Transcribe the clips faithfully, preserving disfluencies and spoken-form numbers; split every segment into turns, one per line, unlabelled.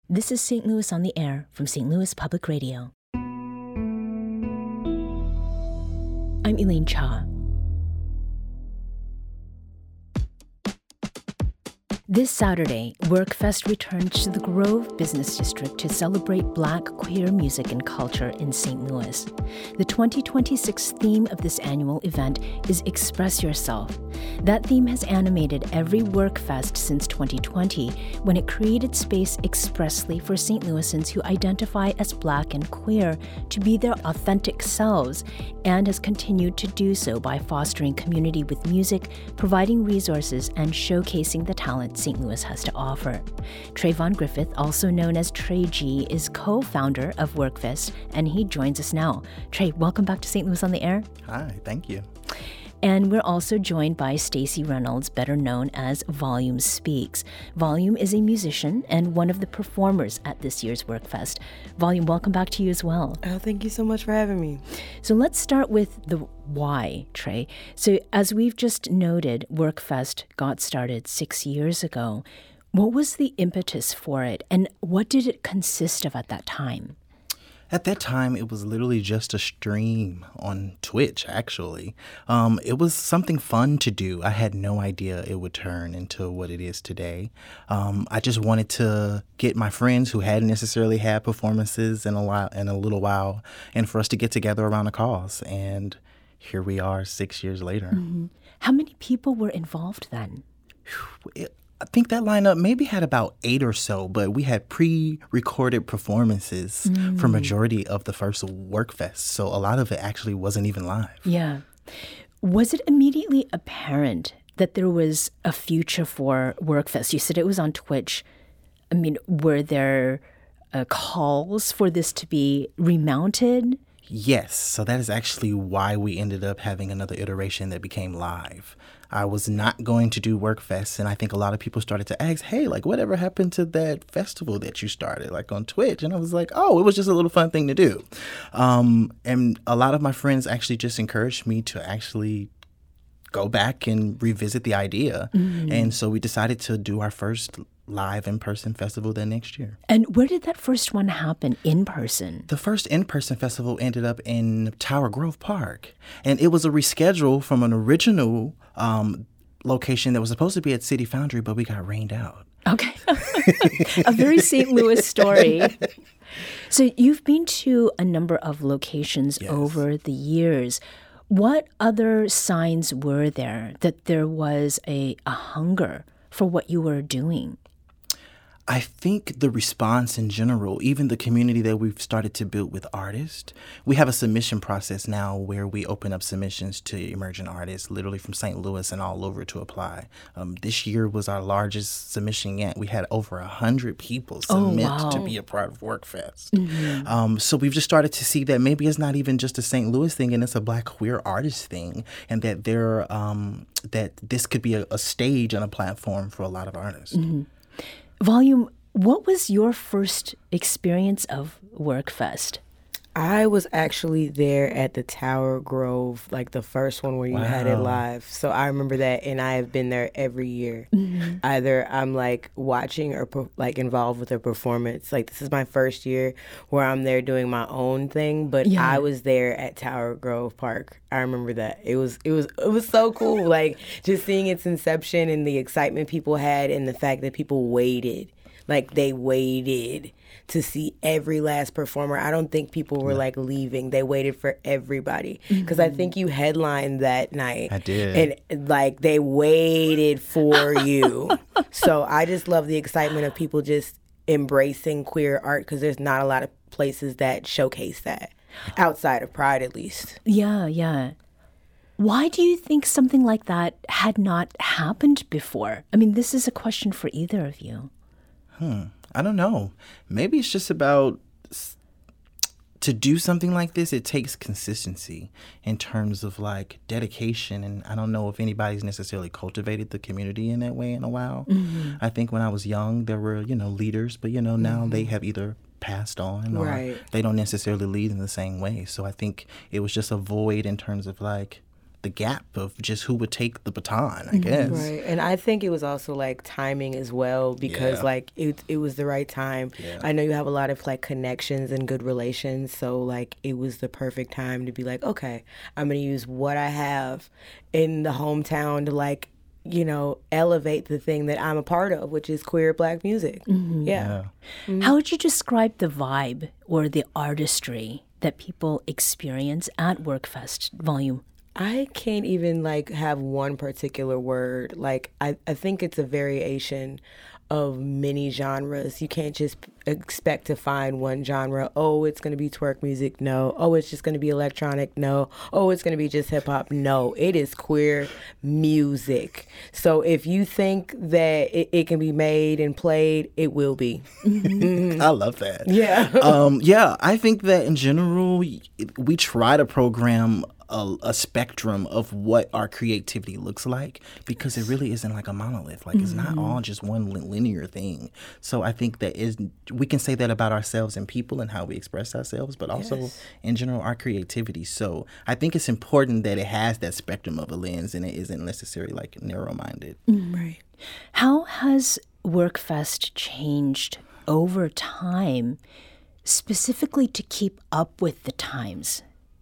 This is Saint Louis on the Air from Saint Louis Public Radio. I'm Elaine Cha. This Saturday, WorkFest returns to the Grove Business District to celebrate Black queer music and culture in Saint Louis. The twenty twenty-six theme of this annual event is Express Yourself. That theme has animated every WorkFest since twenty twenty, when it created space expressly for Saint Louisans who identify as Black and queer to be their authentic selves, and has continued to do so by fostering community with music, providing resources, and showcasing the talent Saint Louis has to offer. Trayvon Griffith, also known as Trey G, is co-founder of WorkFest, and he joins us now. Trey, welcome back to Saint Louis on the Air.
Hi, thank you.
And we're also joined by Stacey Reynolds, better known as Volume Speaks. Volume is a musician and one of the performers at this year's WorkFest. Volume, welcome back to you as well.
Oh, thank you so much for having me.
So let's start with the why, Trey. So as we've just noted, WorkFest got started six years ago. What was the impetus for it, and what did it consist of at that time?
At that time, it was literally just a stream on Twitch, actually. Um, it was something fun to do. I had no idea it would turn into what it is today. Um, I just wanted to get my friends who hadn't necessarily had performances in a while, in a little while, and for us to get together around a cause. And here we are six years later.
Mm-hmm. How many people were involved then?
It, I think that lineup maybe had about eight or so, but we had pre-recorded performances mm. for majority of the first WorkFest. So a lot of it actually wasn't even live.
Yeah. Was it immediately apparent that there was a future for WorkFest? You said it was on Twitch. I mean, were there uh, calls for this to be remounted?
Yes. So that is actually why we ended up having another iteration that became live. I was not going to do WorkFest, and I think a lot of people started to ask, hey, like, whatever happened to that festival that you started, like, on Twitch? And I was like, oh, it was just a little fun thing to do. Um, and a lot of my friends actually just encouraged me to actually go back and revisit the idea. Mm-hmm. And so we decided to do our first live in-person festival the next year.
And where did that first one happen in person?
The first in-person festival ended up in Tower Grove Park. And it was a reschedule from an original um, location that was supposed to be at City Foundry, but we got rained out.
Okay. A very Saint Louis story. So you've been to a number of locations yes. over the years. What other signs were there that there was a, a hunger for what you were doing?
I think the response in general, even the community that we've started to build with artists, we have a submission process now where we open up submissions to emerging artists, literally from Saint Louis and all over to apply. Um, this year was our largest submission yet. We had over one hundred people submit
oh, wow.
to be a part of WorkFest. Mm-hmm. Um, so we've just started to see that maybe it's not even just a Saint Louis thing, and it's a Black queer artist thing, and that there um, that this could be a, a stage and a platform for a lot of artists.
Mm-hmm. Volume, what was your first experience of WorkFest?
I was actually there at the Tower Grove, like the first one where you wow. had it live. So I remember that, and I have been there every year. Mm-hmm. Either I'm like watching or like involved with a performance. Like this is my first year where I'm there doing my own thing, but yeah. I was there at Tower Grove Park. I remember that. It was it was it was so cool. Like just seeing its inception and the excitement people had, and the fact that people waited. Like, they waited to see every last performer. I don't think people were, like, leaving. They waited for everybody. Because mm-hmm. I think you headlined that night.
I did.
And, like, they waited for you. So I just love the excitement of people just embracing queer art, because there's not a lot of places that showcase that, outside of Pride, at least.
Yeah, yeah. Why do you think something like that had not happened before? I mean, this is a question for either of you.
Hmm. I don't know. Maybe it's just about to do something like this. It takes consistency in terms of like dedication. And I don't know if anybody's necessarily cultivated the community in that way in a while. Mm-hmm. I think when I was young, there were, you know, leaders, but, you know, now mm-hmm. they have either passed on or
right.
they don't necessarily lead in the same way. So I think it was just a void in terms of like the gap of just who would take the baton, I guess.
Right. And I think it was also like timing as well, because
Yeah.
like it it was the right time.
Yeah.
I know you have a lot of like connections and good relations, so like it was the perfect time to be like, okay, I'm gonna use what I have in the hometown to like, you know, elevate the thing that I'm a part of, which is queer Black music. Yeah.
Yeah.
How would you describe the vibe or the artistry that people experience at WorkFest Volume?
I can't even like have one particular word. Like I, I think it's a variation of many genres. You can't just expect to find one genre. Oh, it's going to be twerk music. No. Oh, it's just going to be electronic. No. Oh, it's going to be just hip hop. No, it is queer music. So if you think that it, it can be made and played, it will be.
I love that.
Yeah.
um, yeah, I think that in general, we try to program a, a spectrum of what our creativity looks like, because it really isn't like a monolith. Like, it's not all just one li- linear thing. So I think that is we can say that about ourselves and people and how we express ourselves, but also
Yes.
in general our creativity. So I think it's important that it has that spectrum of a lens and it isn't necessarily like narrow-minded.
Right.
How has WorkFest changed over time, specifically to keep up with the times?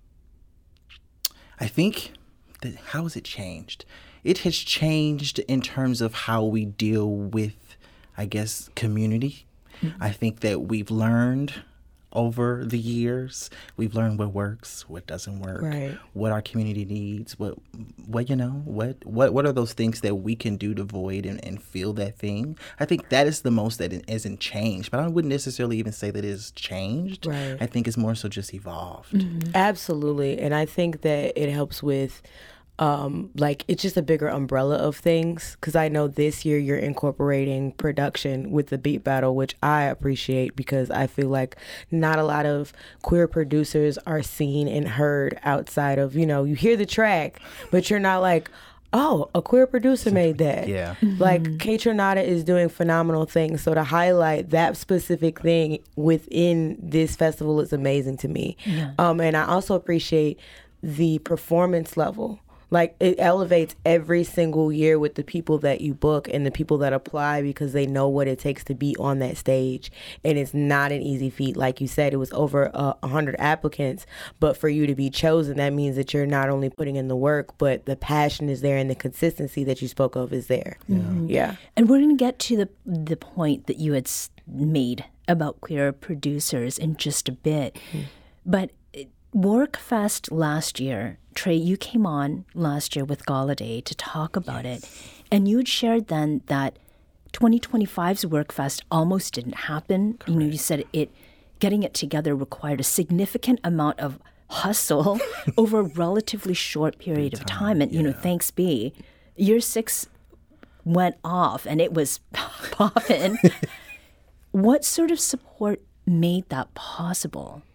I think that how has it changed? It has changed in terms of how we deal with, I guess, community. I think that we've learned over the years, we've learned what works, what doesn't work,
Right.
what our community needs, what, what you know, what, what, what are those things that we can do to void and, and feel that thing. I think that is the most that it isn't changed, but I wouldn't necessarily even say that it is changed.
Right.
I think it's more so just evolved.
Absolutely. And I think that it helps with, um, like, it's just a bigger umbrella of things. Because I know this year you're incorporating production with the beat battle, which I appreciate, because I feel like not a lot of queer producers are seen and heard outside of, you know, you hear the track, but you're not like, oh, a queer producer made that.
Yeah.
Like, K Tronada is doing phenomenal things. So to highlight that specific thing within this festival is amazing to me. Um, and I also appreciate the performance level. Like, it elevates every single year with the people that you book and the people that apply, because they know what it takes to be on that stage. And it's not an easy feat. Like you said, it was over a uh, hundred applicants, but for you to be chosen, that means that you're not only putting in the work, but the passion is there and the consistency that you spoke of is there. Yeah. Yeah.
And we're going to get to the the point that you had s- made about queer producers in just a bit. But it- WorkFest last year, Trey, you came on last year with Galladay to talk about it. And you had shared then that twenty twenty-five's WorkFest almost didn't happen. You know, you said it getting it together required a significant amount of hustle over a relatively short period of time. And, you know, thanks be, year six went off and it was popping. What sort of support made that possible?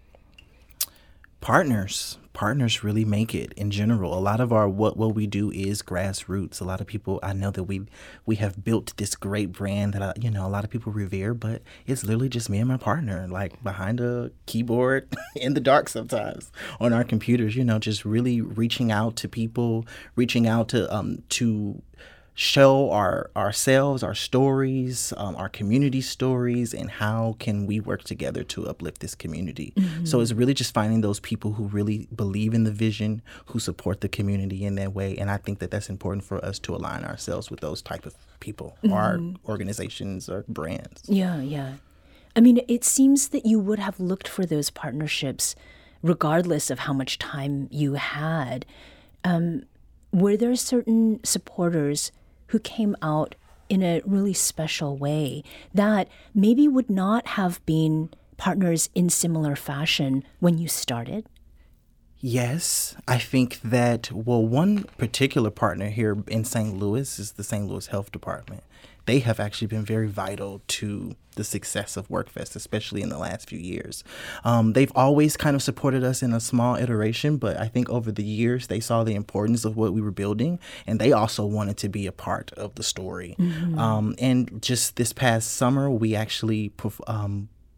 Partners. Partners really make it in general. A lot of our what what we do is grassroots. A lot of people, I know that we we have built this great brand that I, you know a lot of people revere, but it's literally just me and my partner, like behind a keyboard in the dark sometimes on our computers. You know, just really reaching out to people, reaching out to um to. show our ourselves, our stories, um, our community stories, and how can we work together to uplift this community. Mm-hmm. So it's really just finding those people who really believe in the vision, who support the community in that way. And I think that that's important for us to align ourselves with those type of people, mm-hmm. or organizations or brands.
Yeah, yeah. I mean, it seems that you would have looked for those partnerships regardless of how much time you had. Um, were there certain supporters who came out in a really special way that maybe would not have been partners in similar fashion when you started?
Yes, I think that, well, one particular partner here in Saint Louis is the Saint Louis Health Department. They have actually been very vital to the success of WorkFest, especially in the last few years. Um, they've always kind of supported us in a small iteration, but I think over the years they saw the importance of what we were building, and they also wanted to be a part of the story. Mm-hmm. Um, and just this past summer, we actually um,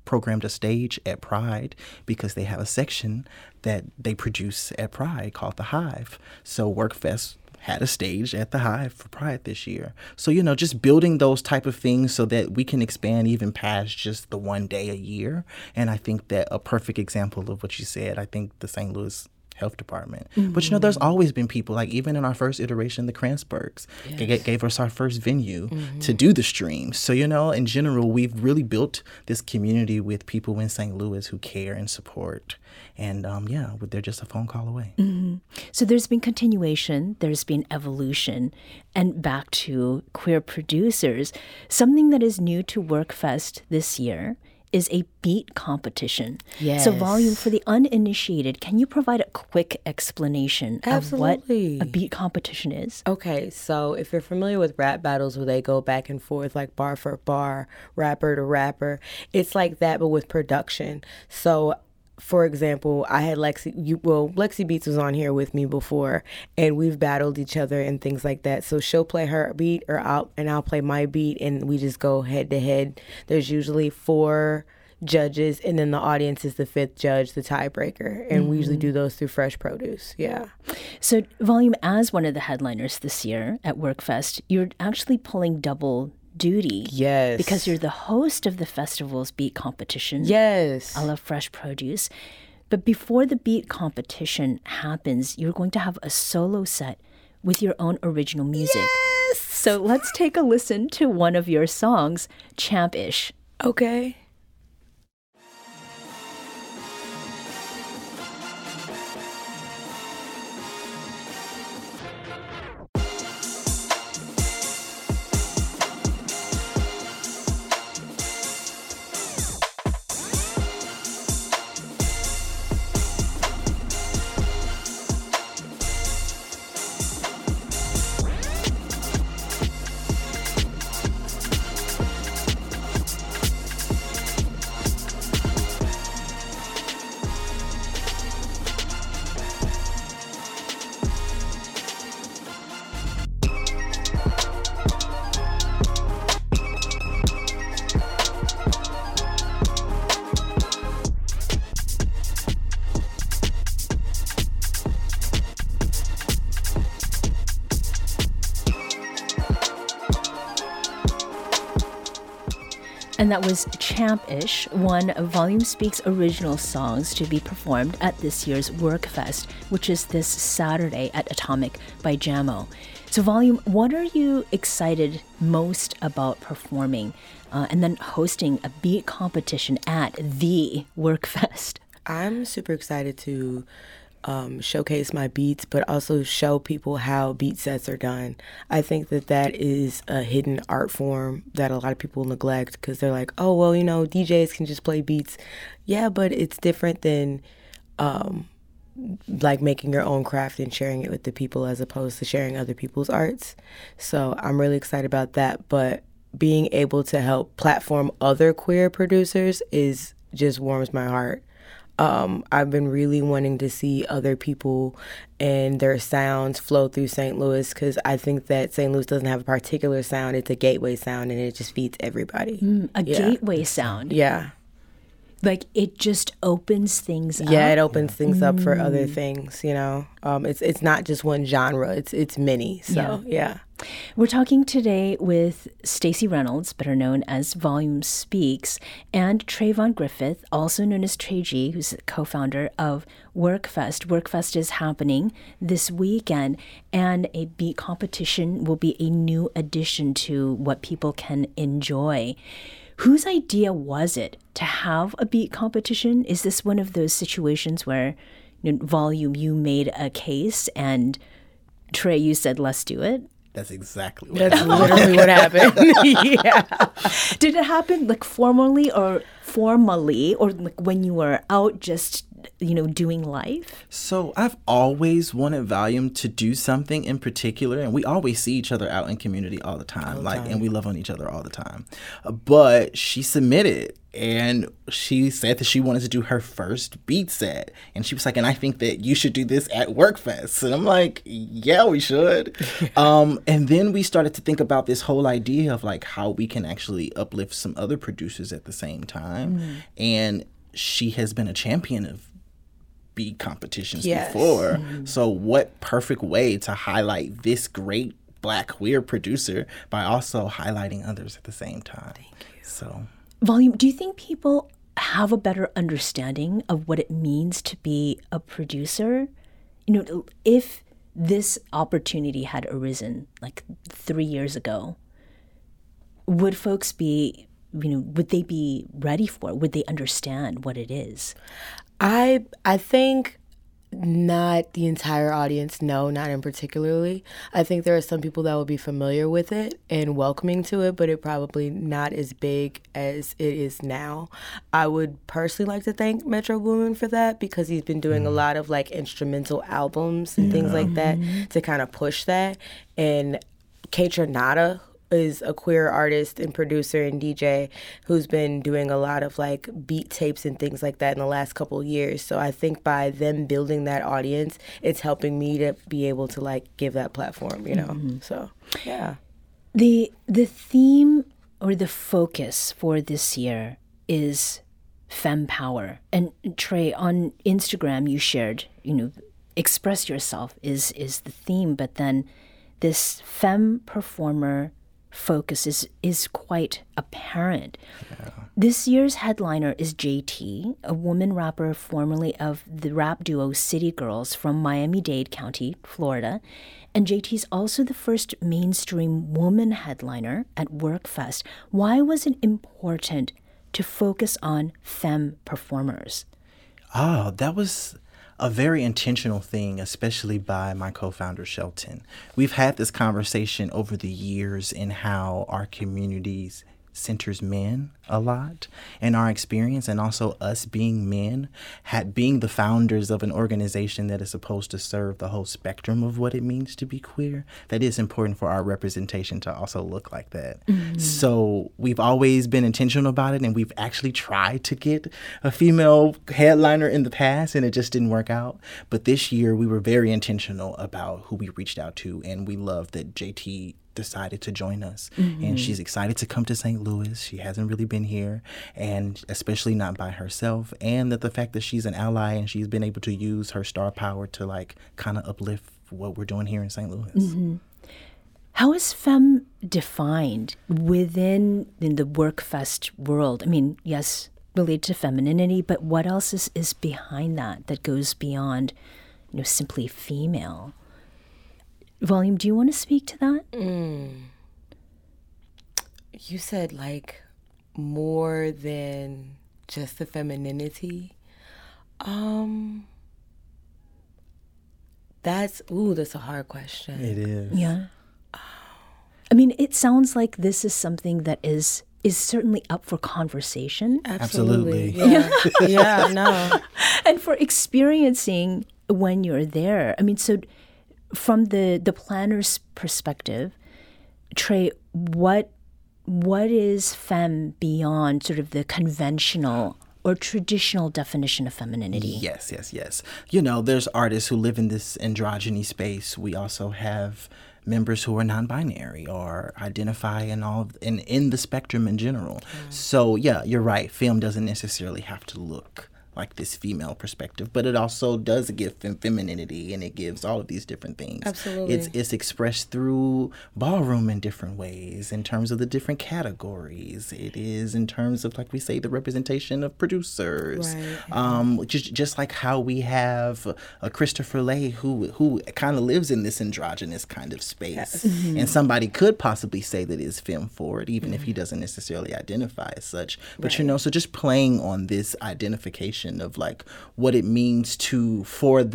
programmed a stage at Pride because they have a section that they produce at Pride called The Hive. So WorkFest had a stage at the Hive for Pride this year. So, you know, just building those type of things so that we can expand even past just the one day a year. And I think that a perfect example of what you said, I think the Saint Louis Health Department. Mm-hmm. But, you know, there's always been people, like even in our first iteration, the Kranzbergs yes. g- gave us our first venue mm-hmm. to do the streams. So, you know, in general, we've really built this community with people in Saint Louis who care and support. And, um, yeah, they're just a phone call away.
Mm-hmm. So there's been continuation, there's been evolution, and back to queer producers. Something that is new to WorkFest this year is a beat competition.
Yes.
So Volume, for the uninitiated, can you provide a quick explanation
Absolutely.
of what a beat competition is?
Okay, so if you're familiar with rap battles where they go back and forth like bar for bar, rapper to rapper, it's like that but with production. So for example, I had Lexi, you, well, Lexi Beats was on here with me before, and we've battled each other and things like that. So she'll play her beat, or I'll, and I'll play my beat, and we just go head to head. There's usually four judges, and then the audience is the fifth judge, the tiebreaker, and mm-hmm. we usually do those through Fresh Produce. Yeah.
So, Volume, as one of the headliners this year at WorkFest, you're actually pulling double duty.
Yes.
Because you're the host of the festival's beat competition.
Yes.
I love Fresh Produce. But before the beat competition happens, you're going to have a solo set with your own original music.
Yes.
So let's take a listen to one of your songs, Champ-ish.
Okay.
And that was Champ-ish, one of Volume Speak's original songs to be performed at this year's WorkFest, which is this Saturday at Atomic by Jamo. So Volume, what are you excited most about performing uh, and then hosting a beat competition at the WorkFest?
I'm super excited to Um, showcase my beats, but also show people how beat sets are done. I think that that is a hidden art form that a lot of people neglect because they're like, oh, well, you know, D Js can just play beats. Yeah, but it's different than um, like making your own craft and sharing it with the people as opposed to sharing other people's arts. So I'm really excited about that. But being able to help platform other queer producers is just warms my heart. Um, I've been really wanting to see other people and their sounds flow through Saint Louis because I think that Saint Louis doesn't have a particular sound. It's a gateway sound, and it just feeds everybody.
Mm, a
yeah.
gateway sound?
Yeah.
Like, it just opens things
yeah,
up?
Yeah, it opens
yeah.
things up for
mm.
other things, you know. Um, it's it's not just one genre. It's it's many. So, yeah. yeah.
We're talking today with Stacey Reynolds, better known as Volume Speaks, and Trayvon Griffith, also known as Trey G, who's the co-founder of WorkFest. WorkFest is happening this weekend, and a beat competition will be a new addition to what people can enjoy. Whose idea was it to have a beat competition? Is this one of those situations where, you know, Volume, you made a case, and Trey, you said, let's do it?
That's exactly what
That's
happened.
literally what happened. yeah.
Did it happen like formally or formally or like when you were out just that, you know, doing life?
So I've always wanted Volume to do something in particular, and we always see each other out in community all the time, all like, time. And we love on each other all the time. Uh, but she submitted, and she said that she wanted to do her first beat set, and she was like, and I think that you should do this at WorkFest. And I'm like, yeah, we should. um, and then we started to think about this whole idea of like how we can actually uplift some other producers at the same time. Mm. And she has been a champion of beat competitions yes. before. Mm-hmm. So what perfect way to highlight this great Black queer producer by also highlighting others at the same time.
Thank you.
So,
Volume, do you think people have a better understanding of what it means to be a producer? You know, if this opportunity had arisen like three years ago, would folks be you know, would they be ready for it? Would they understand what it is?
I I think not the entire audience, no, not in particularly. I think there are some people that will be familiar with it and welcoming to it, but it probably not as big as it is now. I would personally like to thank Metro Boomin for that because he's been doing a lot of like instrumental albums and yeah. things like that mm-hmm. to kind of push that. And Kaytranada is a queer artist and producer and D J who's been doing a lot of like beat tapes and things like that in the last couple of years. So I think by them building that audience, it's helping me to be able to like give that platform, you know? Mm-hmm. So, yeah.
The the theme or the focus for this year is femme power. And Trey, on Instagram, you shared, you know, express yourself is is the theme, but then this femme performer focus is is quite apparent. Yeah. This year's headliner is J T, a woman rapper formerly of the rap duo City Girls from Miami-Dade County, Florida. And J T's also the first mainstream woman headliner at WorkFest. Why was it important to focus on femme performers?
Oh, that was a very intentional thing, especially by my co-founder, Shelton. We've had this conversation over the years in how our communities centers men a lot in our experience, and also us being men, had, being the founders of an organization that is supposed to serve the whole spectrum of what it means to be queer, that is important for our representation to also look like that. Mm-hmm. So we've always been intentional about it, and we've actually tried to get a female headliner in the past, and it just didn't work out. But this year we were very intentional about who we reached out to, and we love that J T decided to join us. Mm-hmm. And she's excited to come to Saint Louis. She hasn't really been here, and especially not by herself. And that the fact that she's an ally and she's been able to use her star power to like kind of uplift what we're doing here in Saint Louis.
Mm-hmm. How is femme defined within in the WorkFest world? I mean, yes, related to femininity, but what else is, is behind that that goes beyond, you know, simply female? Volume, do you want to speak to that?
Mm. You said like more than just the femininity. Um, that's, ooh, that's a hard question.
It is.
Yeah. I mean, it sounds like this is something that is is certainly up for conversation.
Absolutely. Yeah. Yeah, no.
And for experiencing when you're there. I mean, so from the, the planner's perspective, Trey, what what is femme beyond sort of the conventional or traditional definition of femininity?
Yes, yes, yes. You know, there's artists who live in this androgyny space. We also have members who are non-binary or identify in all in, in the spectrum in general. Mm. So, yeah, you're right. Film doesn't necessarily have to look like this female perspective, but it also does give fem- femininity, and it gives all of these different things.
Absolutely.
It's it's expressed through ballroom in different ways, in terms of the different categories. It is in terms of, like we say, the representation of producers.
Right.
Um, just just like how we have a Christopher Lay who who kind of lives in this androgynous kind of space, yes. mm-hmm. and somebody could possibly say that is femme forward, even mm-hmm. if he doesn't necessarily identify as such. But right. you know, so just playing on this identification of like what it means to for that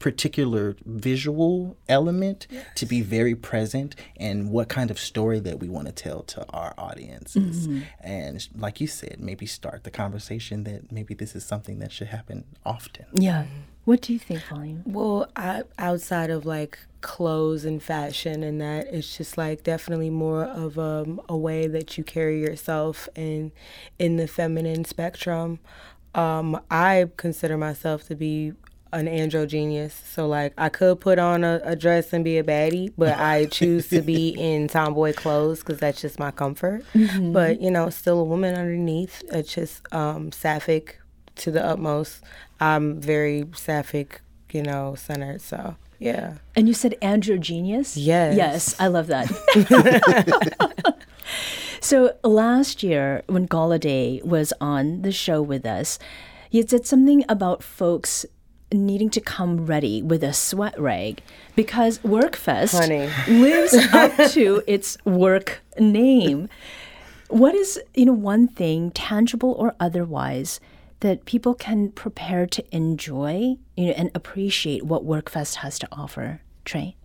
particular visual element
yes.
to be very present and what kind of story that we want to tell to our audiences. Mm-hmm. And like you said, maybe start the conversation that maybe this is something that should happen often.
Yeah. What do you think, Volume?
Well, I, outside of like clothes and fashion and that, it's just like definitely more of um, a way that you carry yourself in, in the feminine spectrum. Um, I consider myself to be an androgynous. So like I could put on a, a dress and be a baddie, but I choose to be in tomboy clothes because that's just my comfort. Mm-hmm. But, you know, still a woman underneath. It's just um, sapphic to the utmost. I'm very sapphic, you know, centered. So, yeah.
And you said androgynous?
Yes.
Yes, I love that. So last year when Galladay was on the show with us, he said something about folks needing to come ready with a sweat rag because WorkFest
Honey.
lives up to its work name. What is, you know, one thing, tangible or otherwise, that people can prepare to enjoy, you know, and appreciate what WorkFest has to offer? Trey?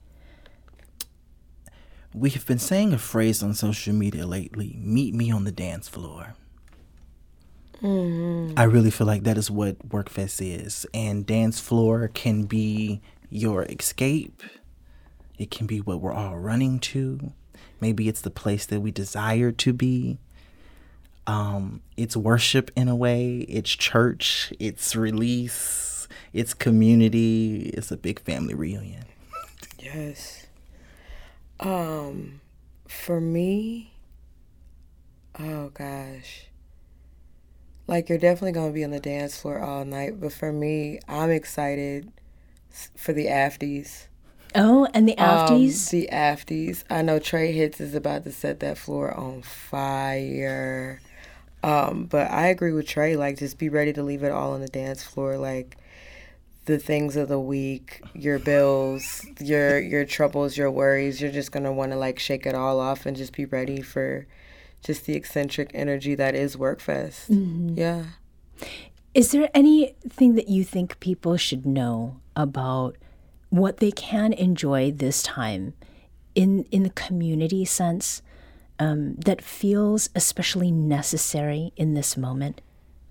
We have been saying a phrase on social media lately, meet me on the dance floor. Mm-hmm. I really feel like that is what WorkFest is. And dance floor can be your escape. It can be what we're all running to. Maybe it's the place that we desire to be. Um, it's worship in a way. It's church. It's release. It's community. It's a big family reunion.
Yes. Um, for me, oh gosh. Like, you're definitely going to be on the dance floor all night. But for me, I'm excited for the afties.
Oh, and the afties?
Um, the afties. I know Trey Hits is about to set that floor on fire. Um, but I agree with Trey. Like, just be ready to leave it all on the dance floor. Like, the things of the week, your bills, your your troubles, your worries. You're just going to want to, like, shake it all off and just be ready for just the eccentric energy that is WorkFest. Mm-hmm. Yeah.
Is there anything that you think people should know about what they can enjoy this time in in the community sense um, that feels especially necessary in this moment?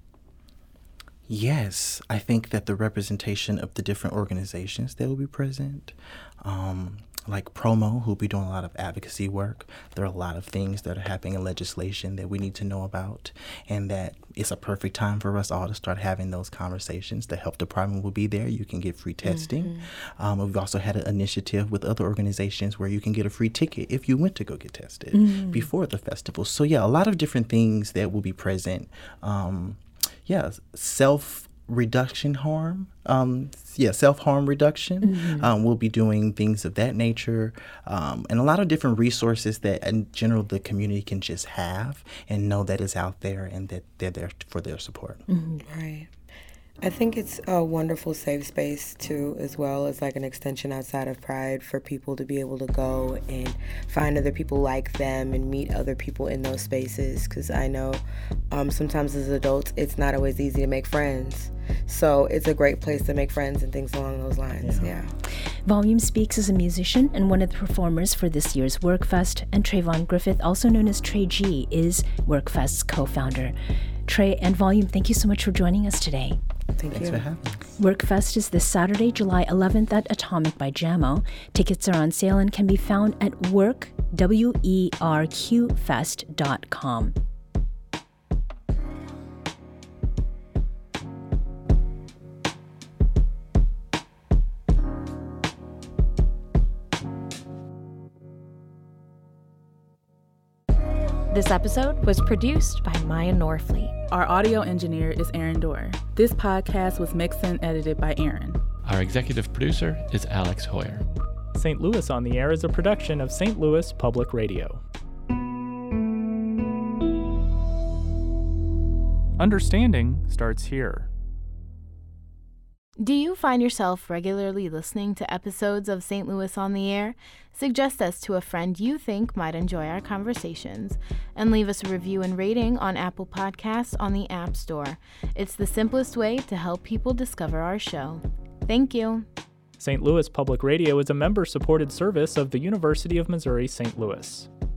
Yes, I think that the representation of the different organizations that will be present, um, like Promo, who'll be doing a lot of advocacy work. There are a lot of things that are happening in legislation that we need to know about, and that it's a perfect time for us all to start having those conversations. The health department will be there. You can get free testing. Mm-hmm. Um, we've also had an initiative with other organizations where you can get a free ticket if you went to go get tested mm-hmm. before the festival. So, yeah, a lot of different things that will be present. Um, yeah, self reduction harm. Um, yeah, self-harm reduction. Mm-hmm. Um, we'll be doing things of that nature um, and a lot of different resources that in general the community can just have and know that is out there and that they're there for their support.
Mm-hmm. Right. I think it's a wonderful safe space, too, as well as like an extension outside of Pride for people to be able to go and find other people like them and meet other people in those spaces. Because I know um, sometimes as adults, it's not always easy to make friends. So it's a great place to make friends and things along those lines. Yeah. yeah.
Volume speaks as a musician and one of the performers for this year's WorkFest. And Trayvon Griffith, also known as Trey G, is WorkFest's co-founder. Trey and Volume, thank you so much for joining us today.
Thank
Thanks
you.
for having us.
WorkFest is this Saturday, July eleventh at Atomic by Jamo. Tickets are on sale and can be found at work, W E R Q fest dot com.
This episode was produced by Maya Norfleet.
Our audio engineer is Aaron Dorr. This podcast was mixed and edited by Aaron.
Our executive producer is Alex Hoyer.
Saint Louis on the Air is a production of Saint Louis Public Radio. Understanding starts here.
Do you find yourself regularly listening to episodes of Saint Louis on the Air? Suggest us to a friend you think might enjoy our conversations, and leave us a review and rating on Apple Podcasts on the App Store. It's the simplest way to help people discover our show. Thank you.
Saint Louis Public Radio is a member-supported service of the University of Missouri Saint Louis.